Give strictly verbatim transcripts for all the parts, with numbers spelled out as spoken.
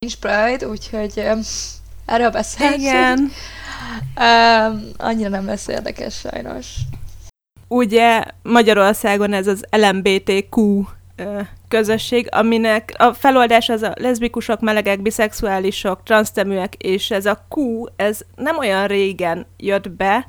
nincs Pride, úgyhogy um, erről beszélsz. Igen. Um, annyira nem lesz érdekes, sajnos. Ugye Magyarországon ez az el em bé té kú közösség, aminek a feloldás az a leszbikusok, melegek, biszexuálisok, transzneműek, és ez a Q, ez nem olyan régen jött be,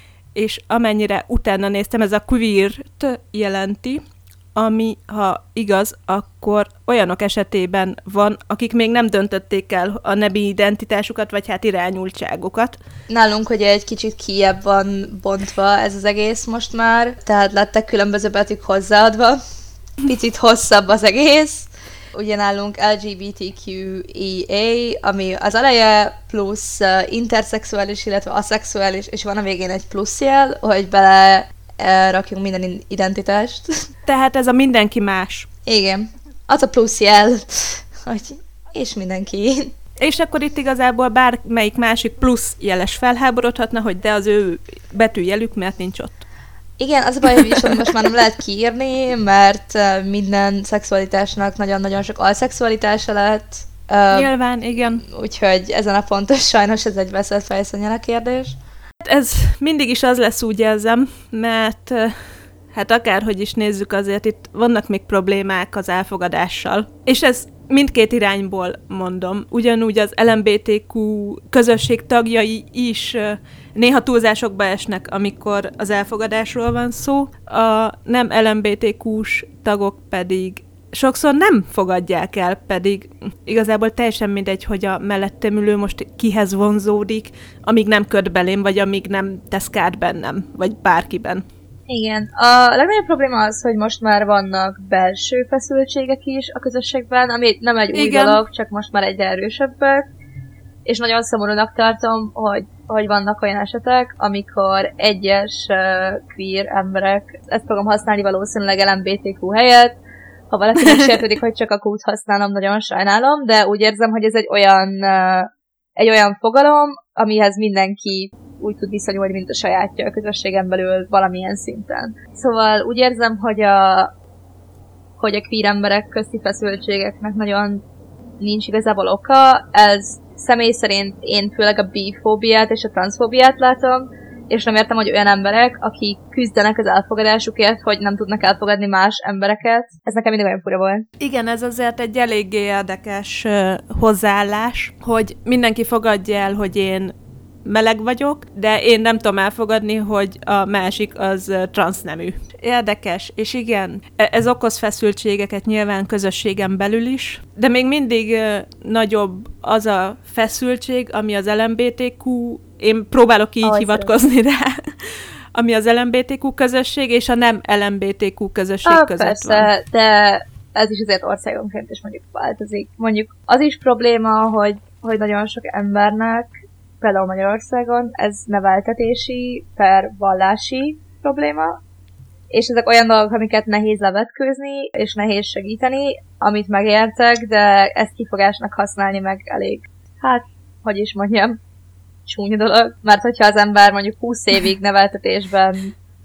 és amennyire utána néztem, ez a queer-t jelenti, ami, ha igaz, akkor olyanok esetében van, akik még nem döntötték el a nemi identitásukat, vagy hát irányultságukat. Nálunk ugye egy kicsit kijebb van bontva ez az egész most már, tehát lettek különböző betűk hozzáadva. Picit hosszabb az egész. Ugye nálunk el gé bé té kú i á, ami az eleje, plusz uh, interszexuális, illetve aszexuális, és van a végén egy plusz jel, hogy bele uh, rakjunk minden identitást. Tehát ez a mindenki más. Igen. Az a plusz jel, hogy és mindenki. És akkor itt igazából bármelyik másik plusz jeles felháborodhatna, hogy de az ő betűjelük, mert nincs ott. Igen, az a baj, hogy viszont most már nem lehet kiírni, mert minden szexualitásnak nagyon-nagyon sok alszexualitása lett. Nyilván, igen. Úgyhogy ezen a ponton sajnos ez egy veszett fejszonyala kérdés. Ez mindig is az lesz, úgy érzem, mert hát akárhogy is nézzük, azért itt vannak még problémák az elfogadással. És ez mindkét irányból mondom. Ugyanúgy az el em bé té kú közösség tagjai is néha túlzásokba esnek, amikor az elfogadásról van szó. A nem el em bé té kús tagok pedig sokszor nem fogadják el, pedig igazából teljesen mindegy, hogy a mellettem ülő most kihez vonzódik, amíg nem köt belém, vagy amíg nem tesz kárt bennem, vagy bárkiben. Igen. A legnagyobb probléma az, hogy most már vannak belső feszültségek is a közösségben, ami nem egy új Igen. dolog, csak most már egyre erősebbek. És nagyon szomorúnak tartom, hogy, hogy vannak olyan esetek, amikor egyes uh, queer emberek, ezt fogom használni valószínűleg el em bé té kú helyett, ha valaki megsértődik, hogy csak a Q-t használom, nagyon sajnálom, de úgy érzem, hogy ez egy olyan, uh, egy olyan fogalom, amihez mindenki úgy tud viszonyulni, mint a sajátja a közösségen belül valamilyen szinten. Szóval úgy érzem, hogy a, hogy a queer emberek közti feszültségeknek nagyon nincs igazából oka. Ez személy szerint én főleg a bifóbiát és a transzfóbiát látom, és nem értem, hogy olyan emberek, akik küzdenek az elfogadásukért, hogy nem tudnak elfogadni más embereket. Ez nekem mindig olyan fura volt. Igen, ez azért egy eléggé érdekes uh, hozzáállás, hogy mindenki fogadja el, hogy én meleg vagyok, de én nem tudom elfogadni, hogy a másik az uh, transznemű. Érdekes, és igen, ez okoz feszültségeket nyilván közösségen belül is, de még mindig uh, nagyobb az a feszültség, ami az el em bé té kú, én próbálok így Ahogy hivatkozni rá, ami az el em bé té kú közösség és a nem el em bé té kú közösség ah, között persze, van. De ez is azért országonként is mondjuk változik. Mondjuk az is probléma, hogy, hogy nagyon sok embernek, például Magyarországon, ez neveltetési, per vallási probléma, és ezek olyan dolgok, amiket nehéz levetkőzni, és nehéz segíteni, amit megértek, de ezt kifogásnak használni meg elég, hát, hogy is mondjam, csúnya dolog, mert hogyha az ember mondjuk húsz évig neveltetésben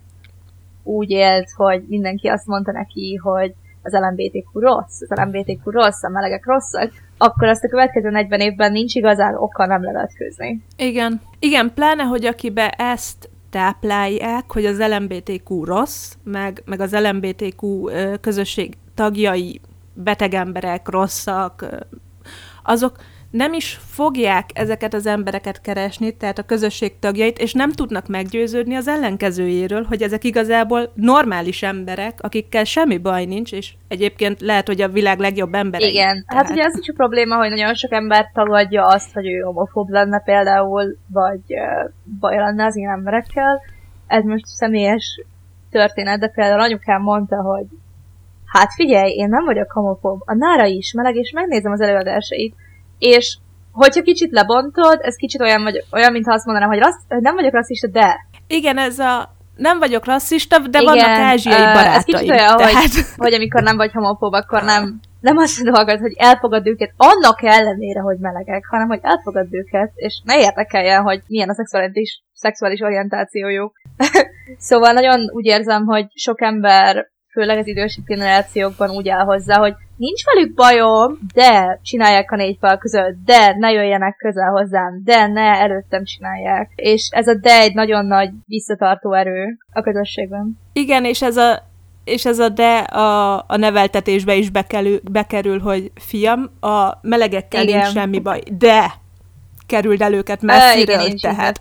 úgy élt, hogy mindenki azt mondta neki, hogy az el em bé té kú rossz, az el em bé té kú rossz, a melegek rosszak, akkor azt a következő negyven évben nincs igazán oka nem levetkőzni. Igen. Igen, pláne, hogy akibe ezt táplálják, hogy az el em bé té kú rossz, meg, meg az el em bé té kú közösség tagjai, beteg emberek, rosszak, azok nem is fogják ezeket az embereket keresni, tehát a közösség tagjait, és nem tudnak meggyőződni az ellenkezőjéről, hogy ezek igazából normális emberek, akikkel semmi baj nincs, és egyébként lehet, hogy a világ legjobb emberei. Igen, tehát... hát ugye az is a probléma, hogy nagyon sok ember tagadja azt, hogy ő homofób lenne például, vagy uh, baj lenne az ilyen emberekkel. Ez most személyes történet, de például anyukám mondta, hogy hát figyelj, én nem vagyok homofób, a Nára is meleg, és megnézem az előadásait. És hogyha kicsit lebontod, ez kicsit olyan, vagy, olyan mintha azt mondanám, hogy rassz, nem vagyok rasszista, de... Igen, ez a... Nem vagyok rasszista, de igen, vannak ázsiai uh, barátaim. Ez kicsit olyan, tehát... hogy, hogy amikor nem vagy homofób, akkor nem, nem azt dolgod, hogy elfogad őket annak ellenére, hogy melegek, hanem hogy elfogad őket, és ne érdekeljen, hogy milyen a szexuális, szexuális orientációjuk. Szóval nagyon úgy érzem, hogy sok ember, főleg az idősebb generációkban úgy áll hozzá, hogy nincs velük bajom, de csinálják a négy fal között, de ne jöjjenek közel hozzám, de ne előttem csinálják. És ez a de egy nagyon nagy visszatartó erő a közösségben. Igen, és ez a, és ez a de a, a neveltetésbe is bekerül, bekerül, hogy fiam, a melegekkel igen. nincs semmi baj, de kerüld el őket messziről, igen, tehát.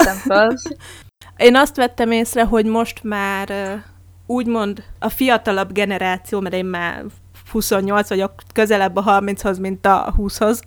Én azt vettem észre, hogy most már úgymond a fiatalabb generáció, mert én már huszonnyolc vagyok, közelebb a harminchoz, mint a húszhoz,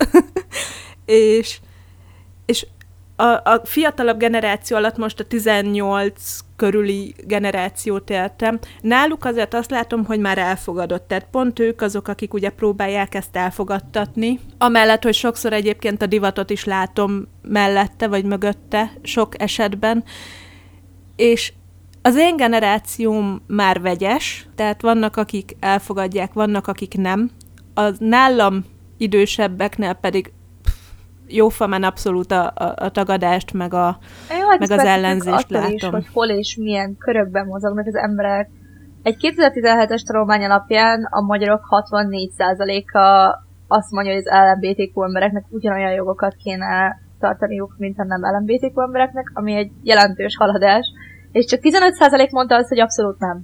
és, és a, a fiatalabb generáció alatt most a tizennyolc körüli generációt éltem. Náluk azért azt látom, hogy már elfogadott. Tehát pont ők azok, akik ugye próbálják ezt elfogadtatni. Amellett, hogy sokszor egyébként a divatot is látom mellette, vagy mögötte sok esetben. És az én generációm már vegyes, tehát vannak, akik elfogadják, vannak, akik nem. A nálam idősebbeknél pedig jófamán abszolút a, a, a tagadást, meg, a, Jó, meg az ellenzést látom. Is, hogy hol és milyen körökben mozognak az emberek. Egy kétezer-tizenhetes tanulmány alapján a magyarok hatvannégy százaléka azt mondja, hogy az el em bé té kú embereknek ugyanolyan jogokat kéne tartaniuk, mint a nem el em bé té kú embereknek, ami egy jelentős haladás. És csak tizenöt százalék mondta azt, hogy abszolút nem.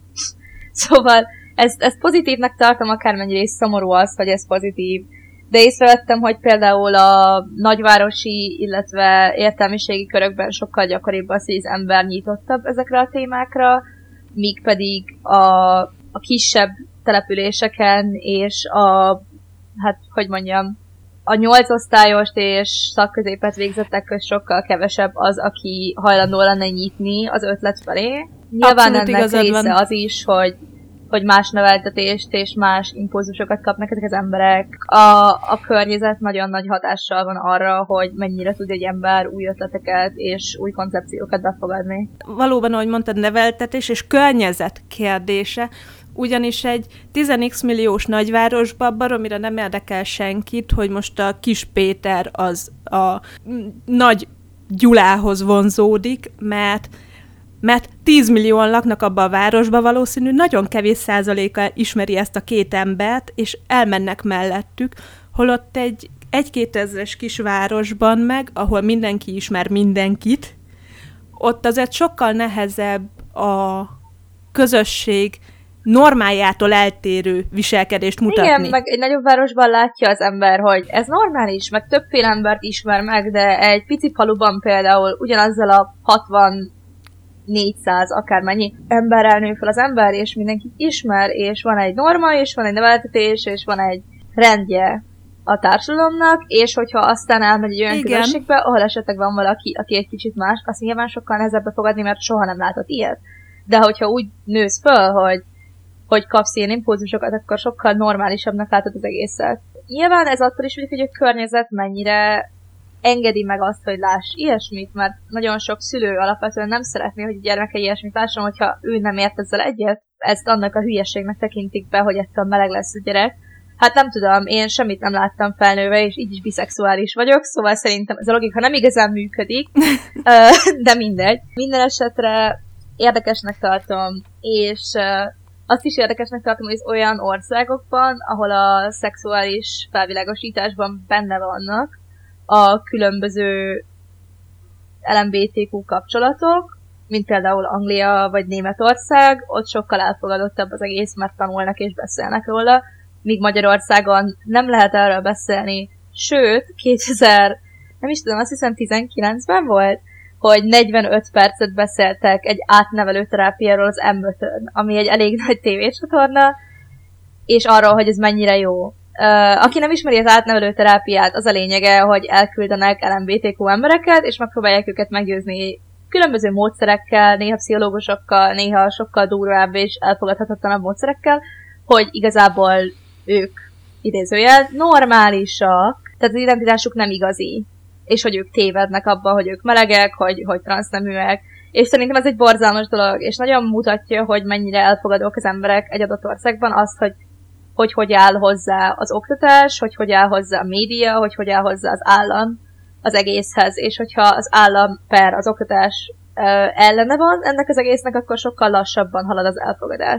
Szóval ezt, ezt pozitívnak tartom, akármennyire is szomorú az, hogy ez pozitív. De észrevettem, hogy például a nagyvárosi, illetve értelmiségi körökben sokkal gyakoribb az, hogy az ember nyitottabb ezekre a témákra, míg pedig a, a kisebb településeken és a, hát, hogy mondjam, a nyolcosztályost és szakközépet végzettek köz sokkal kevesebb az, aki hajlandó lenne nyitni az ötlet felé. Nyilván abszolút ennek része van. az is, hogy hogy más neveltetést és más impulzusokat kapnak ezek az emberek. A, a környezet nagyon nagy hatással van arra, hogy mennyire tud egy ember új ötleteket és új koncepciókat befogadni. Valóban, ahogy mondtad, neveltetés és környezet kérdése, ugyanis egy tíz x milliós nagyvárosban baromira nem érdekel senkit, hogy most a kis Péter az a nagy Gyulához vonzódik, mert mert tíz millióan laknak abba a városba, valószínű nagyon kevés százaléka ismeri ezt a két embert, és elmennek mellettük, holott egy egy-két ezres kis városban meg, ahol mindenki ismer mindenkit, ott azért sokkal nehezebb a közösség normájától eltérő viselkedést mutatni. Igen, meg egy nagyobb városban látja az ember, hogy ez normális, meg többféle embert ismer meg, de egy pici faluban például ugyanazzal a hatvan négyszáz, akármennyi emberrel nő fel az ember, és mindenki ismer, és van egy norma, és van egy neveltetés, és van egy rendje a társadalomnak, és hogyha aztán elmegy egy olyan igen. közösségbe, ahol esetleg van valaki, aki egy kicsit más, azt nyilván sokkal nehezebb befogadni, mert soha nem látott ilyet. De hogyha úgy nősz föl, hogy, hogy kapsz ilyen impulzusokat, akkor sokkal normálisabbnak látod az egészet. Nyilván ez attól is függ, hogy a környezet mennyire engedi meg azt, hogy láss ilyesmit, mert nagyon sok szülő alapvetően nem szeretné, hogy a gyermeke ilyesmit lásson, hogyha ő nem ért ezzel egyet. Ezt annak a hülyeségnek tekintik be, hogy ettől meleg lesz a gyerek. Hát nem tudom, én semmit nem láttam felnőve, és így is biszexuális vagyok, szóval szerintem ez a logika nem igazán működik, de mindegy. Minden esetre érdekesnek tartom, és azt is érdekesnek tartom, hogy az olyan országokban, ahol a szexuális felvilágosításban benne vannak a különböző el em bé té kú kapcsolatok, mint például Anglia vagy Németország, ott sokkal elfogadottabb az egész, mert tanulnak és beszélnek róla, míg Magyarországon nem lehet erről beszélni. Sőt, kétezer, nem is tudom, azt hiszem tizenkilencben volt, hogy negyvenöt percet beszéltek egy átnevelő terápiáról az em ötön, ami egy elég nagy tévécsatorna, és arról, hogy ez mennyire jó. Uh, aki nem ismeri az átnevelő terápiát, az a lényege, hogy elküldenek el em bé té kú embereket, és megpróbálják őket meggyőzni különböző módszerekkel, néha pszichológusokkal, néha sokkal durvább és elfogadhatatlanabb módszerekkel, hogy igazából ők, idézőjel, normálisak, tehát az identitásuk nem igazi, és hogy ők tévednek abban, hogy ők melegek, hogy, hogy transzneműek, és szerintem ez egy borzalmas dolog, és nagyon mutatja, hogy mennyire elfogadók az emberek egy adott országban azt, hogy hogy hogy áll hozzá az oktatás, hogy hogy áll hozzá a média, hogy hogy áll hozzá az állam az egészhez, és hogyha az állam per az oktatás uh, ellene van ennek az egésznek, akkor sokkal lassabban halad az elfogadás.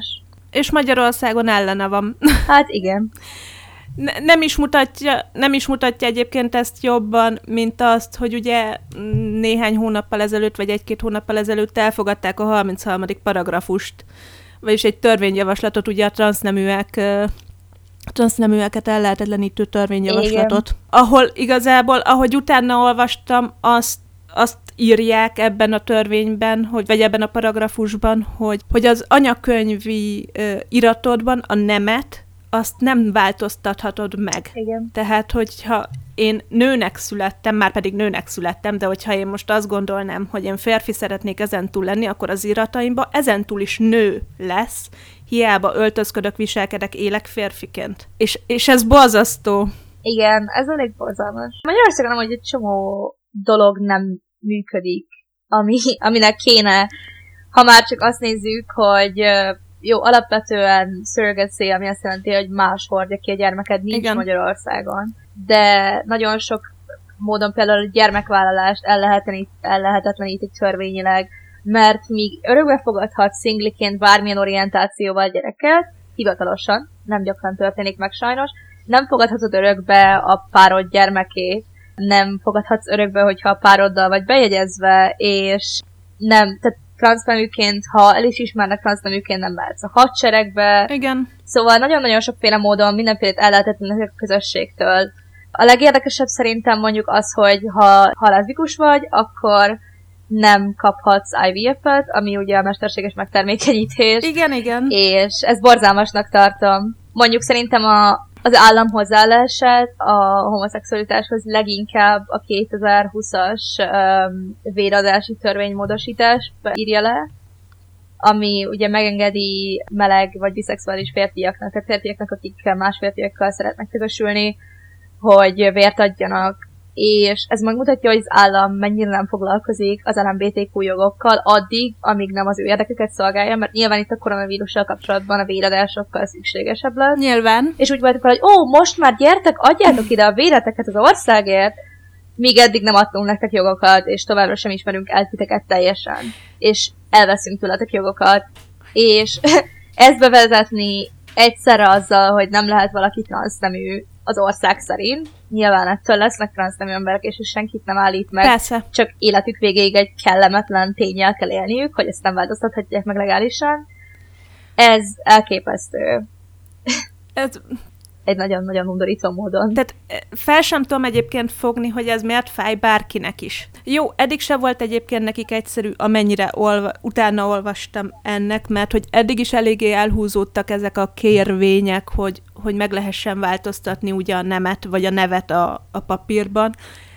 És Magyarországon ellene van. Hát igen. Ne, nem, is mutatja, nem is mutatja egyébként ezt jobban, mint azt, hogy ugye néhány hónappal ezelőtt, vagy egy-két hónappal ezelőtt elfogadták a harmincharmadik paragrafust, vagyis egy törvényjavaslatot, ugye a transzneműek, transzneműeket ellehetetlenítő törvényjavaslatot. Igen. Ahol igazából, ahogy utána olvastam, azt, azt írják ebben a törvényben, hogy, vagy ebben a paragrafusban, hogy, hogy az anyakönyvi uh, iratodban a nemet azt nem változtathatod meg. Igen. Tehát, hogyha én nőnek születtem, már pedig nőnek születtem, de hogyha én most azt gondolnám, hogy én férfi szeretnék ezentúl lenni, akkor az irataimban ezentúl is nő lesz, hiába öltözködök, viselkedek, élek férfiként. És, és ez borzasztó. Igen, ez elég borzalmas. Magyarországon amúgy egy csomó dolog nem működik, ami, aminek kéne, ha már csak azt nézzük, hogy jó, alapvetően surrogacy, ami azt jelenti, hogy más hordja ki a gyermeked, nincs Igen. Magyarországon. De nagyon sok módon például a gyermekvállalást ellehetetlenítik törvényileg, mert míg örökbe fogadhatsz szingliként bármilyen orientációval gyereket, hivatalosan, nem gyakran történik meg sajnos, nem fogadhatod örökbe a párod gyermekét, nem fogadhatsz örökbe, hogyha a pároddal vagy bejegyezve, és nem, tehát transzneműként, ha el is ismernek transzneműként, nem mehetsz a hadseregbe. Igen. Szóval nagyon-nagyon sokféle módon mindenfélét ellehetetlenítik a közösségtől. A legérdekesebb szerintem mondjuk az, hogy ha, ha leszbikus vagy, akkor nem kaphatsz I V F-et, ami ugye a mesterséges megtermékenyítés. Igen, igen. És ezt borzalmasnak tartom. Mondjuk szerintem a, az állam hozzáállását a homoszexualitáshoz leginkább a kétezer-húszas um, véradási törvénymódosítás írja le, ami ugye megengedi meleg vagy biszexuális férfiaknak, tehát férfiaknak, akik más férfiakkal szeretnek közösülni, hogy vért adjanak, és ez megmutatja, hogy az állam mennyire nem foglalkozik az L M B T Q jogokkal addig, amíg nem az ő érdeküket szolgálja, mert nyilván itt a koronavírussal kapcsolatban a véradásokkal szükségesebb lesz. Nyilván. És úgy voltak, hogy ó, most már gyertek, adjátok ide a véreteket az országért, míg eddig nem adtunk nektek jogokat, és továbbra sem ismerünk el titeket teljesen. És elveszünk tőletek jogokat. És ezt bevezetni egyszerre azzal, hogy nem lehet valaki transznemű az ország szerint. Nyilván ettől lesznek transznemű emberek, és senkit nem állít meg. Persze. Csak életük végéig egy kellemetlen ténnyel kell élniük, hogy ezt nem változtathatják meg legálisan. Ez elképesztő. Ez... egy nagyon-nagyon undorító módon. Tehát fel sem tudom egyébként fogni, hogy ez miért fáj bárkinek is. Jó, eddig se volt egyébként nekik egyszerű, amennyire olva, utána olvastam ennek, mert hogy eddig is eléggé elhúzódtak ezek a kérvények, hogy, hogy meg lehessen változtatni ugye a nemet, vagy a nevet a, a papírban,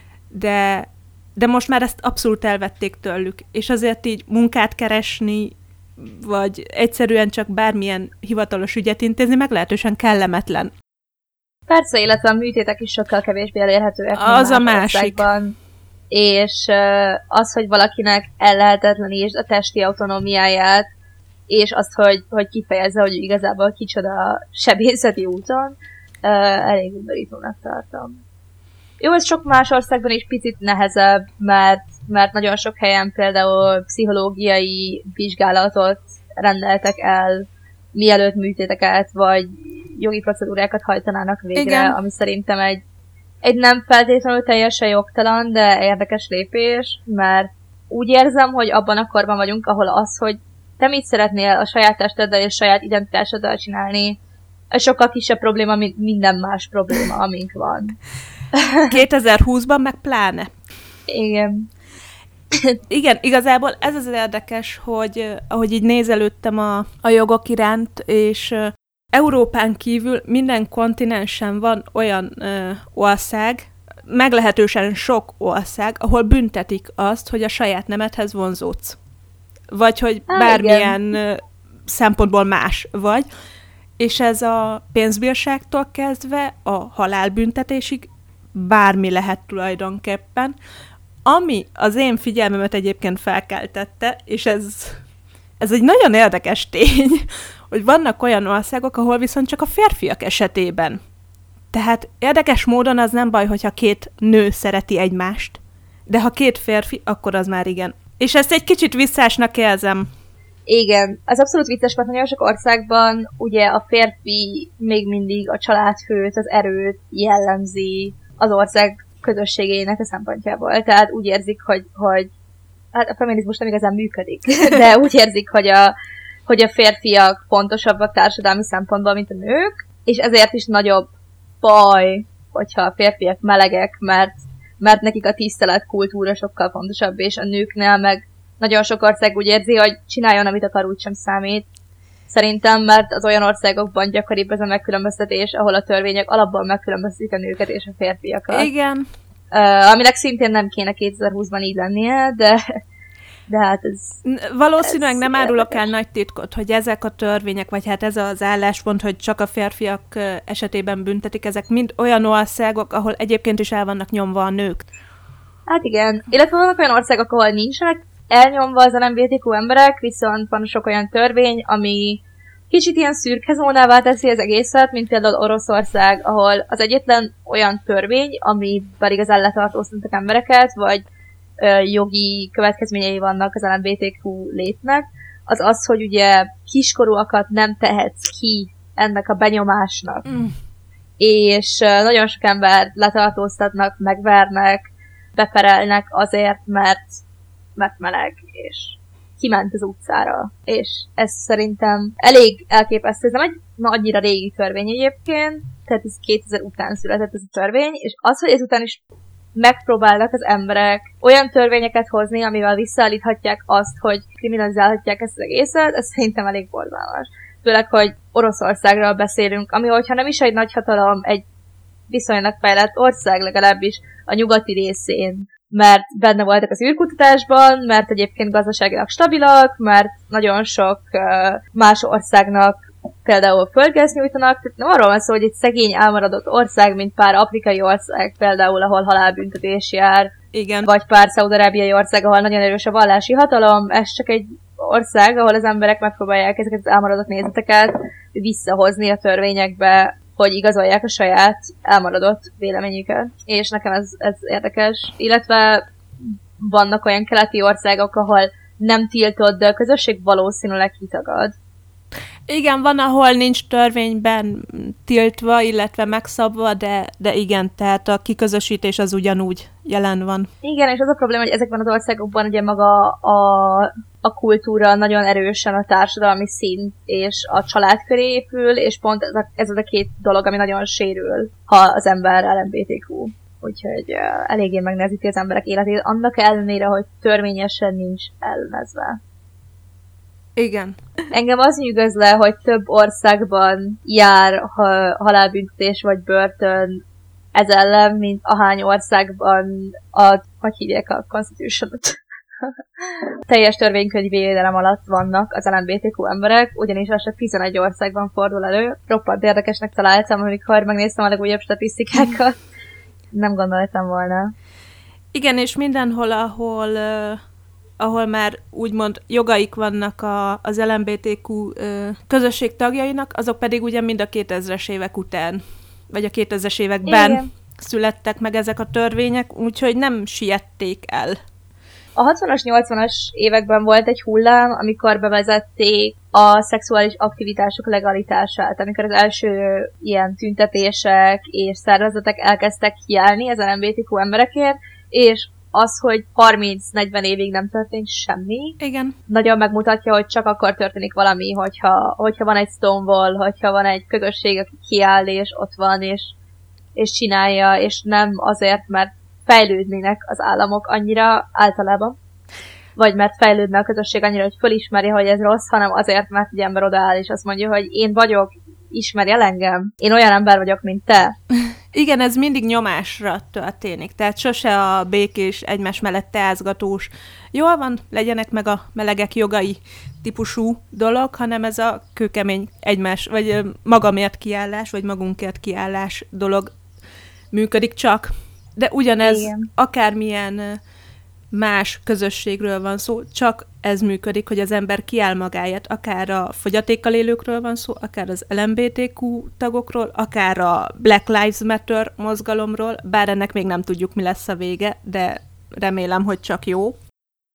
de, de most már ezt abszolút elvették tőlük, és azért így munkát keresni, vagy egyszerűen csak bármilyen hivatalos ügyet intézni, meglehetősen kellemetlen. Persze, illetve a műtétek is sokkal kevésbé elérhetőek. Az a másik. Országban. És az, hogy valakinek ellehetetlenítsd a testi autonómiáját, és azt, hogy, hogy kifejezze, hogy igazából kicsoda sebészeti úton, elég undorítónak tartom. Jó, ez sok más országban is picit nehezebb, mert, mert nagyon sok helyen például pszichológiai vizsgálatot rendeltek el, mielőtt műtéteket, vagy jogi procedúrákat hajtanának végre, Igen. ami szerintem egy, egy nem feltétlenül teljesen jogtalan, de érdekes lépés, mert úgy érzem, hogy abban a korban vagyunk, ahol az, hogy te mit szeretnél a saját testeddel és saját identitásoddal csinálni, ez sokkal kisebb probléma, mint minden más probléma, amink van. kétezer-húszban meg pláne. Igen. Igen, igazából ez az érdekes, hogy ahogy így nézelődtem a, a jogok iránt, és uh, Európán kívül minden kontinensen van olyan uh, ország, meglehetősen sok ország, ahol büntetik azt, hogy a saját nemedhez vonzódsz. Vagy hogy Há, bármilyen uh, szempontból más vagy. És ez a pénzbírságtól kezdve a halálbüntetésig bármi lehet tulajdonképpen. Ami az én figyelmemet egyébként felkeltette, és ez, ez egy nagyon érdekes tény, hogy vannak olyan országok, ahol viszont csak a férfiak esetében. Tehát érdekes módon az nem baj, hogyha két nő szereti egymást, de ha két férfi, akkor az már igen. És ezt egy kicsit visszásnak érzem. Igen, az abszolút vicces, mert nagyon sok országban ugye a férfi még mindig a családfőt, az erőt jellemzi az ország közösségének a szempontjából. Tehát úgy érzik, hogy, hogy hát a feminizmus nem igazán működik, de úgy érzik, hogy a, hogy a férfiak fontosabbak társadalmi szempontból, mint a nők, és ezért is nagyobb baj, hogyha a férfiak melegek, mert, mert nekik a tisztelet kultúra sokkal fontosabb, és a nőknél meg nagyon sok ország úgy érzi, hogy csináljon, amit akar, úgysem számít. Szerintem, mert az olyan országokban gyakoribb ez a megkülönböztetés, ahol a törvények alapban megkülönböztetik a nőket és a férfiakat. Igen. Uh, aminek szintén nem kéne kétezer-húszban így lennie, de, de hát ez... Valószínűleg ez nem árulok el érdekes. nagy titkot, hogy ezek a törvények, vagy hát ez az álláspont, hogy csak a férfiak esetében büntetik, ezek mind olyan országok, ahol egyébként is el vannak nyomva a nők. Hát igen. Illetve vannak olyan országok, ahol nincsenek elnyomva az el em bé té kú emberek, viszont van sok olyan törvény, ami kicsit ilyen szürke zónává teszi az egészet, mint például Oroszország, ahol az egyetlen olyan törvény, ami pedig igazán letartóztatnak embereket, vagy ö, jogi következményei vannak az el em bé té kú létnek, az az, hogy ugye kiskorúakat nem tehetsz ki ennek a benyomásnak. Mm. És ö, nagyon sok ember letartóztatnak, megvernek, beperelnek azért, mert mert meleg, és kiment az utcára. És ez szerintem elég elképesztő. Ez nem egy na, annyira régi törvény egyébként, tehát ez kétezer után született ez a törvény, és az, hogy ezután is megpróbálnak az emberek olyan törvényeket hozni, amivel visszaállíthatják azt, hogy kriminalizálhatják ezt az egészet, ez szerintem elég borzalmas. Főleg, hogy Oroszországról beszélünk, ami, hogyha nem is egy nagy hatalom, egy viszonylag fejlett ország, legalábbis a nyugati részén, mert benne voltak az űrkutatásban, mert egyébként gazdaságilag stabilak, mert nagyon sok uh, más országnak például földgázt nyújtanak. Tehát nem arról van szó, hogy egy szegény elmaradott ország, mint pár afrikai ország például, ahol halálbüntetés jár, igen. Vagy pár szaudarábiai ország, ahol nagyon erős a vallási hatalom. Ez csak egy ország, ahol az emberek megpróbálják ezeket az elmaradott nézeteket visszahozni a törvényekbe, hogy igazolják a saját elmaradott véleményüket. És nekem ez, ez érdekes. Illetve vannak olyan keleti országok, ahol nem tiltott, de a közösség valószínűleg kitagad. Igen, van, ahol nincs törvényben tiltva, illetve megszabva, de, de igen, tehát a kiközösítés az ugyanúgy jelen van. Igen, és az a probléma, hogy ezekben az országokban ugye maga a, a kultúra nagyon erősen a társadalmi szint és a család köré épül, és pont ez, a, ez az a két dolog, ami nagyon sérül, ha az ember el em bé té kú. Úgyhogy uh, eléggé megnehezíti az emberek életét, annak ellenére, hogy törvényesen nincs ellenezve. Igen. Engem az nyűgöz le, hogy több országban jár ha, halálbüntetés vagy börtön ez ellen, mint ahány országban a, hogy hívják a Constitution-ot. Teljes törvénykönyvédelem alatt vannak az el em bé té kú emberek, ugyanis az csak tizenegy országban fordul elő. Roppant érdekesnek találtam, amikor megnéztem a legújabb statisztikákat. Nem gondoltam volna. Igen, és mindenhol, ahol... Uh... ahol már úgymond jogaik vannak a, az el em bé té kú ö, közösség tagjainak, azok pedig ugye mind a kétezres évek után, vagy a kétezres években igen. születtek meg ezek a törvények, úgyhogy nem siették el. A hatvanas, nyolcvanas években volt egy hullám, amikor bevezették a szexuális aktivitások legalitását, amikor az első ilyen tüntetések és szervezetek elkezdtek kiállni az el em bé té kú emberekért, és az, hogy harminc-negyven évig nem történt semmi. Igen. Nagyon megmutatja, hogy csak akkor történik valami, hogyha, hogyha van egy Stonewall, hogyha van egy közösség, aki kiáll, és ott van, és, és csinálja, és nem azért, mert fejlődnének az államok annyira általában, vagy mert fejlődne a közösség annyira, hogy fölismeri, hogy ez rossz, hanem azért, mert egy ember odaáll, és azt mondja, hogy én vagyok, ismerj el engem, én olyan ember vagyok, mint te. Igen, ez mindig nyomásra történik, tehát sose a békés, egymás mellett teázgatós, jól van, legyenek meg a melegek jogai típusú dolog, hanem ez a kőkemény egymás, vagy magamért kiállás, vagy magunkért kiállás dolog működik csak. De ugyanez igen. akármilyen más közösségről van szó, csak ez működik, hogy az ember kiáll magáért, akár a fogyatékkal élőkről van szó, akár az el em bé té kú tagokról, akár a Black Lives Matter mozgalomról, bár ennek még nem tudjuk, mi lesz a vége, de remélem, hogy csak jó.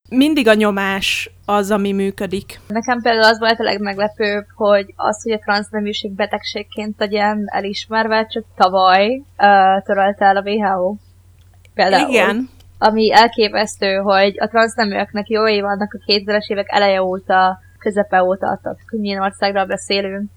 mindig a nyomás az, ami működik. Nekem például az volt a legmeglepőbb, hogy az, hogy a transzneműség betegségként legyen elismerve, csak tavaly uh, törölte el a vé há o. Például. Igen. Ami elképesztő, hogy a transzneműeknek jói vannak a kétezres évek eleje óta, közepe óta, tehát milyen országról beszélünk,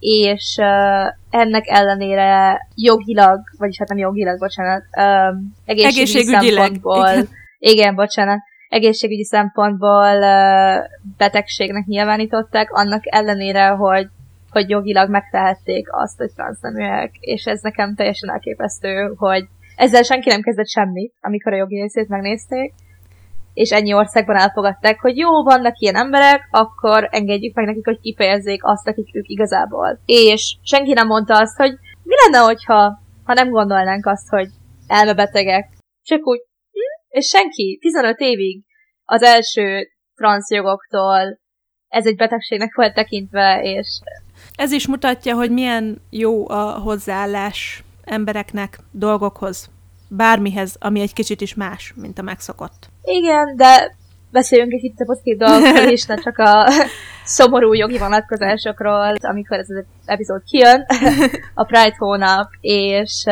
és uh, ennek ellenére jogilag, vagyis hát nem jogilag, bocsánat, um, egészségügyi, egészségügyileg szempontból, igen. igen, bocsánat, egészségügyi szempontból uh, betegségnek nyilvánították, annak ellenére, hogy, hogy jogilag megtehették azt, hogy transzneműek, és ez nekem teljesen elképesztő, hogy ezzel senki nem kezdett semmit, amikor a jogi részét megnézték, és ennyi országban elfogadták, hogy jó, vannak ilyen emberek, akkor engedjük meg nekik, hogy kifejezzék azt, akik ők igazából. És senki nem mondta azt, hogy mi lenne, hogyha ha nem gondolnánk azt, hogy elmebetegek. Csak úgy, hm? És senki tizenöt évig az első transzjogoktól ez egy betegségnek volt tekintve, és... Ez is mutatja, hogy milyen jó a hozzáállás embereknek dolgokhoz. Bármihez, ami egy kicsit is más, mint a megszokott. Igen, de beszéljünk egy kicsit a pozitív dolgokról is, ne csak a szomorú jogi vonatkozásokról, amikor ez az epizód kijön, a Pride hónap, és,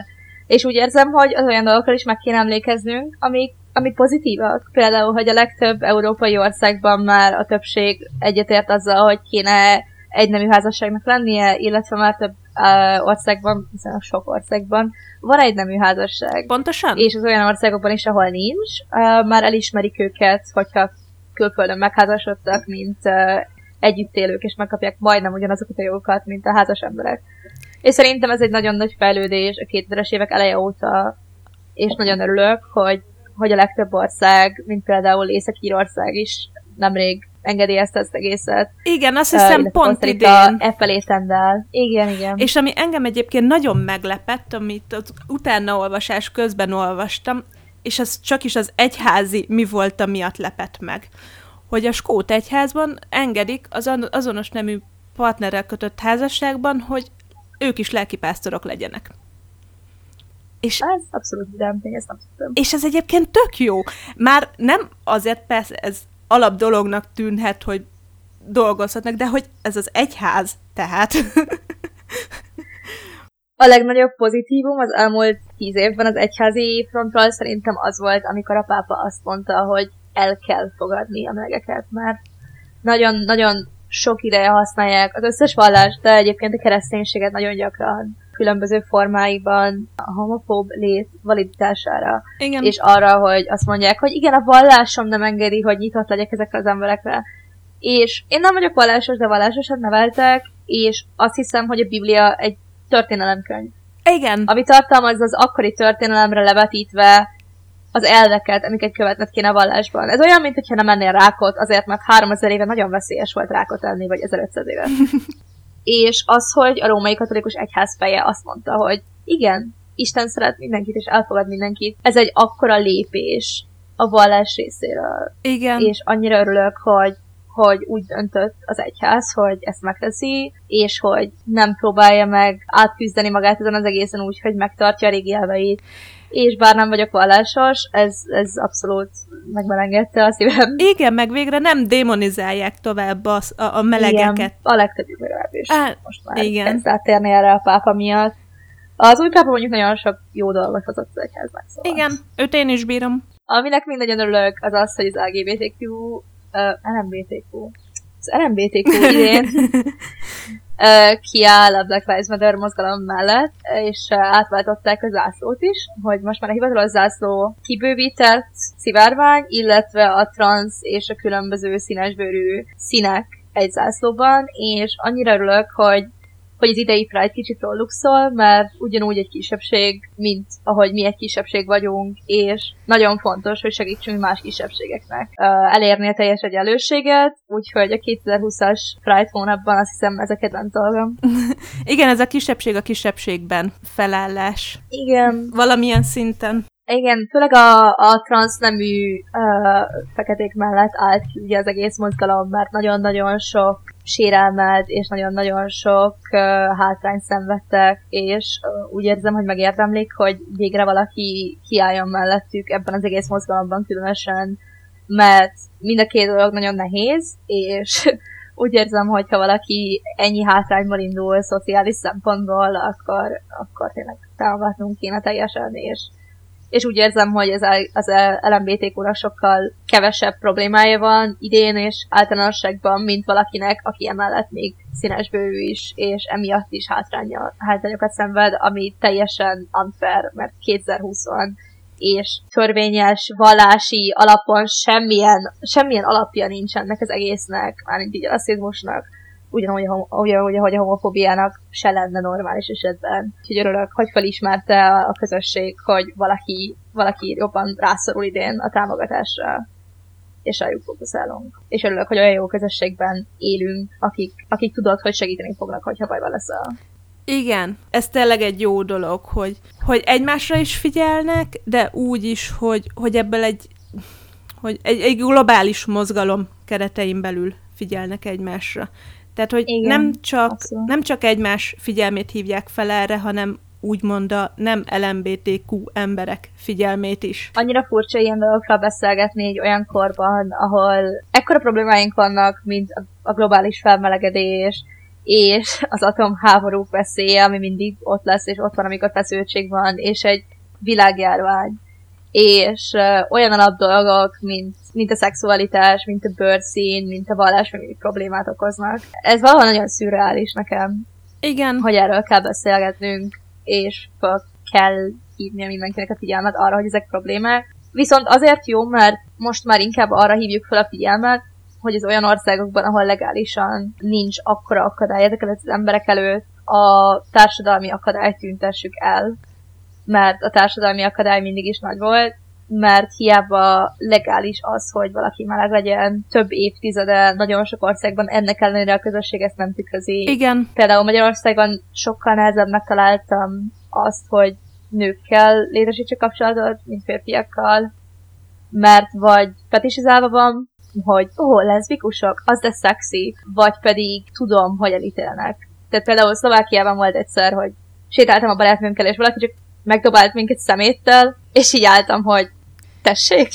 és úgy érzem, hogy az olyan dolgokról is meg kéne emlékeznünk, amik, amik pozitívak. Például, hogy a legtöbb európai országban már a többség egyetért azzal, hogy kéne egynemű házasságnak lennie, illetve már több uh, országban, hiszen sok országban van egynemű házasság. Pontosan? És az olyan országokban is, ahol nincs, uh, már elismerik őket, hogyha külföldön megházasodtak, mint uh, együttélők, és megkapják majdnem ugyanazokat a jogokat, mint a házas emberek. És szerintem ez egy nagyon nagy fejlődés a kétezres évek eleje óta, és nagyon örülök, hogy, hogy a legtöbb ország, mint például Észak-Írország is nemrég engedélyezte ezt egészet. Igen, azt hiszem uh, pont idén. E felé tendál. Igen, igen. És ami engem egyébként nagyon meglepett, amit az utána olvasás közben olvastam, és ez csak is az egyházi mi volt, miatt lepett meg, hogy a skót egyházban engedik az azonos nemű partnerrel kötött házasságban, hogy ők is lelkipásztorok legyenek. És ez abszolút dumping, ezt nem tudom. És ez egyébként tök jó. Már nem azért, persze ez alap dolognak tűnhet, hogy dolgozhatnak, de hogy ez az egyház, tehát. A legnagyobb pozitívum az elmúlt tíz évben az egyházi frontról szerintem az volt, amikor a pápa azt mondta, hogy el kell fogadni a melegeket, mert nagyon-nagyon sok ideje használják az összes vallást, de egyébként a kereszténységet nagyon gyakran különböző formáiban a homofób lét validitására. Igen. És arra, hogy azt mondják, hogy igen, a vallásom nem engedi, hogy nyitott legyek ezekre az emberekre. És én nem vagyok vallásos, de vallásosan neveltek, és azt hiszem, hogy a Biblia egy történelemkönyv. Igen. Ami tartalmaz az akkori történelemre levetítve az elveket, amiket követned kéne a vallásban. Ez olyan, mint hogyha nem ennél rákot, azért mert háromezer éve nagyon veszélyes volt rákot enni, vagy ezerötszáz éve. És az, hogy a római katolikus egyház feje azt mondta, hogy igen, Isten szeret mindenkit, és elfogad mindenkit. Ez egy akkora lépés a vallás részéről. Igen. És annyira örülök, hogy, hogy úgy döntött az egyház, hogy ezt megteszi, és hogy nem próbálja meg átküzdeni magát ezen az egészen úgy, hogy megtartja a régi elveit. És bár nem vagyok vallásos, ez, ez abszolút megmelengedte a szívem. Igen, meg végre nem démonizálják tovább a, a, a melegeket. Igen, a legtöbbjük legalábbis. Á, most már igen. kezd áttérni erre a pápa miatt. Az új pápa mondjuk nagyon sok jó dolgot hozott az egyháznak. Szóval. Igen, őt én is bírom. Aminek még nagyon örülök, az az, hogy az el gé bé té kú, uh, el em bé té kú, az el em bé té kú idén uh, kiáll a Black Lives Matter mozgalom mellett, és uh, átváltották a zászlót is, hogy most már a hivatalos zászló kibővített szivárvány, illetve a transz és a különböző színesbőrű színek egy zászlóban, és annyira örülök, hogy hogy az idei Pride kicsit róluk szól, mert ugyanúgy egy kisebbség, mint ahogy mi egy kisebbség vagyunk, és nagyon fontos, hogy segítsünk más kisebbségeknek uh, elérni a teljes egyenlőséget, úgyhogy a kétezer-húszas Pride hónapban azt hiszem ez a kedvenc dolgom. Igen, ez a kisebbség a kisebbségben felállás. Igen. Valamilyen szinten. Igen, főleg a, a transznemű uh, feketék mellett állt ki ugye az egész mozgalom, mert nagyon-nagyon sok sérelmet, és nagyon-nagyon sok uh, hátrányt szenvedtek, és uh, úgy érzem, hogy megérdemlik, hogy végre valaki kiálljon mellettük ebben az egész mozgalomban, különösen mert mind a két dolog nagyon nehéz, és úgy érzem, hogy ha valaki ennyi hátrányból indul szociális szempontból, akkor, akkor tényleg támogatnunk kéne teljesen, és, és úgy érzem, hogy az, az el em bé té kú-nak sokkal kevesebb problémája van idén és általánosságban, mint valakinek, aki emellett még színesbőrű is, és emiatt is hátránya, hátrányokat szenved, ami teljesen unfair, mert kétezer-húsz van, és törvényes, vallási alapon semmilyen, semmilyen alapja nincs ennek az egésznek, mármint így a rasszizmusnak, ugyanúgy, ugyanúgy, ahogy a homofóbiának se lenne normális esetben. Úgyhogy örülök, hogy felismerte a közösség, hogy valaki, valaki jobban rászorul idén a támogatásra, és rájuk fókuszálunk. És örülök, hogy olyan jó közösségben élünk, akik, akik tudod, hogy segíteni fognak, hogyha bajban leszel. Igen, ez tényleg egy jó dolog, hogy, hogy egymásra is figyelnek, de úgy is, hogy, hogy ebből egy, hogy egy, egy globális mozgalom keretein belül figyelnek egymásra. Tehát, hogy igen, nem, csak, nem csak egymás figyelmét hívják fel erre, hanem úgymond a nem el em bé té kú emberek figyelmét is. Annyira furcsa ilyen dolgokról beszélgetni egy olyan korban, ahol ekkora problémáink vannak, mint a globális felmelegedés, és az atomháborúk veszélye, ami mindig ott lesz, és ott van, amikor feszültség van, és egy világjárvány. És uh, olyan alap dolgok, mint, mint a szexualitás, mint a bőrszín, mint a vallás, még problémát okoznak. Ez valahol nagyon szürreális nekem. Igen. Hogy erről kell beszélgetnünk, és fel kell hívnia mindenkinek a figyelmet arra, hogy ezek problémák. Viszont azért jó, mert most már inkább arra hívjuk fel a figyelmet, hogy az olyan országokban, ahol legálisan nincs akkora akadály ezeket az emberek előtt, a társadalmi akadályt tüntessük el. Mert a társadalmi akadály mindig is nagy volt, mert hiába legális az, hogy valaki meleg legyen több évtizede, nagyon sok országban ennek ellenére a közösség ezt nem tükrözi. Igen. Például Magyarországon sokkal nehezebbnek találtam azt, hogy nőkkel létesítse kapcsolatot, mint férfiakkal, mert vagy fetisizálva van, hogy ó, oh, leszbikusok, az de szexi, vagy pedig tudom, hogy elítélnek. Tehát például Szlovákiában volt egyszer, hogy sétáltam a barátnőnkkel, és valaki csak megdobált minket szeméttel, és így álltam, hogy tessék,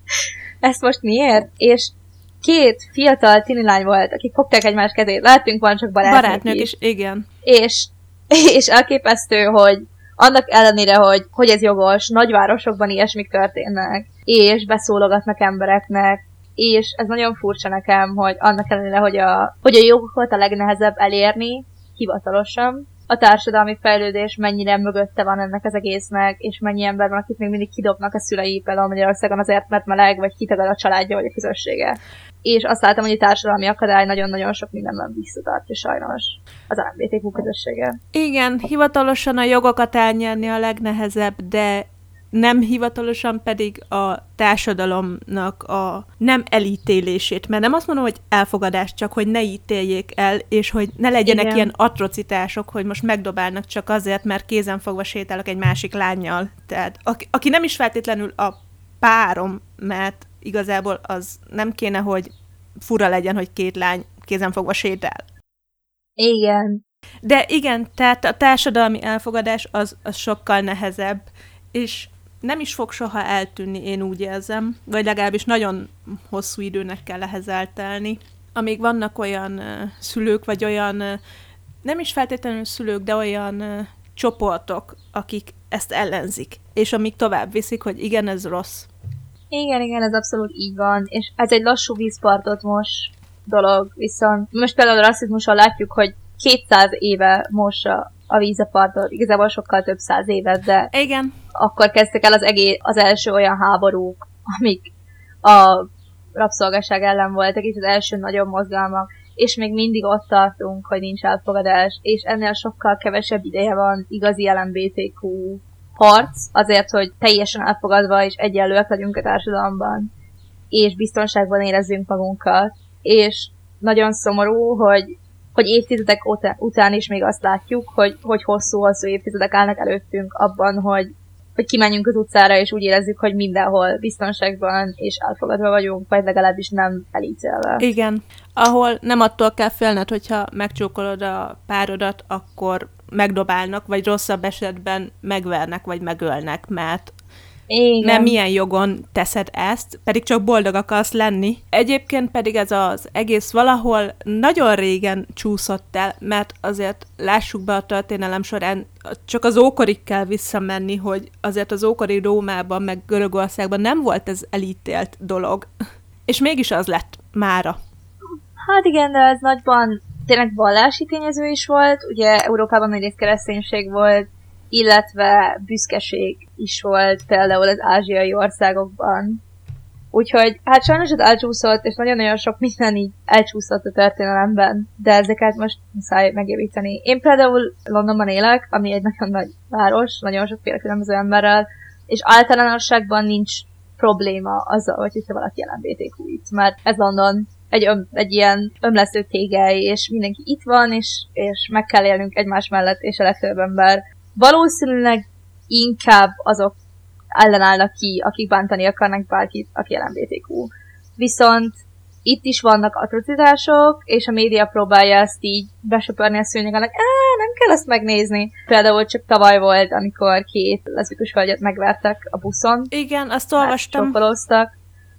ezt most miért? És két fiatal tinilány volt, akik fogták egymás kezét, láttunk, van csak barátnők, barátnők is. is. Igen. És, és elképesztő, hogy annak ellenére, hogy, hogy ez jogos, nagyvárosokban ilyesmik történnek, és beszólogatnak embereknek, és ez nagyon furcsa nekem, hogy annak ellenére, hogy a, hogy a jogokat a legnehezebb elérni, hivatalosan, a társadalmi fejlődés mennyire mögötte van ennek az egésznek, és mennyi ember van, akik még mindig kidobnak a szülei, például Magyarországon azért, mert meleg, vagy kitagad a családja, vagy a közössége. És azt láttam, hogy a társadalmi akadály nagyon-nagyon sok mindenben visszatartja sajnos az el em bé té kú közössége. Igen, hivatalosan a jogokat elnyerni a legnehezebb, de nem hivatalosan pedig a társadalomnak a nem elítélését, mert nem azt mondom, hogy elfogadás, csak hogy ne ítéljék el, és hogy ne legyenek igen. ilyen atrocitások, hogy most megdobálnak csak azért, mert kézenfogva sétálok egy másik lánnyal. Tehát aki, aki nem is feltétlenül a párom, mert igazából az nem kéne, hogy fura legyen, hogy két lány kézenfogva sétál. Igen. De igen, tehát a társadalmi elfogadás az, az sokkal nehezebb, és nem is fog soha eltűnni, én úgy érzem, vagy legalábbis nagyon hosszú időnek kell ehhez eltelni. Amíg vannak olyan uh, szülők, vagy olyan, uh, nem is feltétlenül szülők, de olyan uh, csoportok, akik ezt ellenzik, és amíg tovább viszik, hogy igen, ez rossz. Igen, igen, ez abszolút így van, és ez egy lassú vízpartot most dolog, viszont most például a rasszizmussal látjuk, hogy kétszáz éve mossa a vízapartot, igazából sokkal több száz évet, de igen. Akkor kezdtek el az, egész, az első olyan háborúk, amik a rabszolgaság ellen voltak, és az első nagyobb mozgalmak, és még mindig ott tartunk, hogy nincs elfogadás, és ennél sokkal kevesebb ideje van igazi el em bé té kú harc, azért, hogy teljesen elfogadva és egyenlőek legyünk a társadalomban, és biztonságban érezzünk magunkat, és nagyon szomorú, hogy hogy évtizedek után is még azt látjuk, hogy, hogy hosszú-hosszú évtizedek állnak előttünk abban, hogy, hogy kimenjünk az utcára, és úgy érezzük, hogy mindenhol biztonságban és elfogadva vagyunk, vagy legalábbis nem elítélve. Igen. Ahol nem attól kell félned, hogyha megcsókolod a párodat, akkor megdobálnak, vagy rosszabb esetben megvernek, vagy megölnek, mert Igen. Nem milyen jogon teszed ezt, pedig csak boldog akarsz lenni. Egyébként pedig ez az egész valahol nagyon régen csúszott el, mert azért lássuk be a történelem során, csak az ókorig kell visszamenni, hogy azért az ókori Rómában, meg Görögországban nem volt ez elítélt dolog. És mégis az lett mára. Hát igen, de ez nagyban tényleg vallási tényező is volt. Ugye Európában nagyrészt kereszténység volt, illetve büszkeség is volt például az ázsiai országokban. Úgyhogy hát sajnos ez elcsúszott, és nagyon-nagyon sok minden így elcsúszott a történelemben, de ezeket most muszáj megjavítani. Én például Londonban élek, ami egy nagyon nagy város, nagyon sokféle különböző emberrel, és általánosságban nincs probléma azzal, hogyha valaki el em bé té kú itt, mert ez London egy, öm, egy ilyen ömlesztő tégely, és mindenki itt van, és, és meg kell élnünk egymás mellett, és a legtöbb ember valószínűleg inkább azok ellenállnak ki, akik bántani akarnak bárkit, aki el em bé té kú. Viszont itt is vannak atrocitások, és a média próbálja ezt így besöpörni a szőnyegenek, nem kell ezt megnézni. Például csak tavaly volt, amikor két leszbikus hölgyet megvertek a buszon. Igen, azt olvastam. Csókolóztak.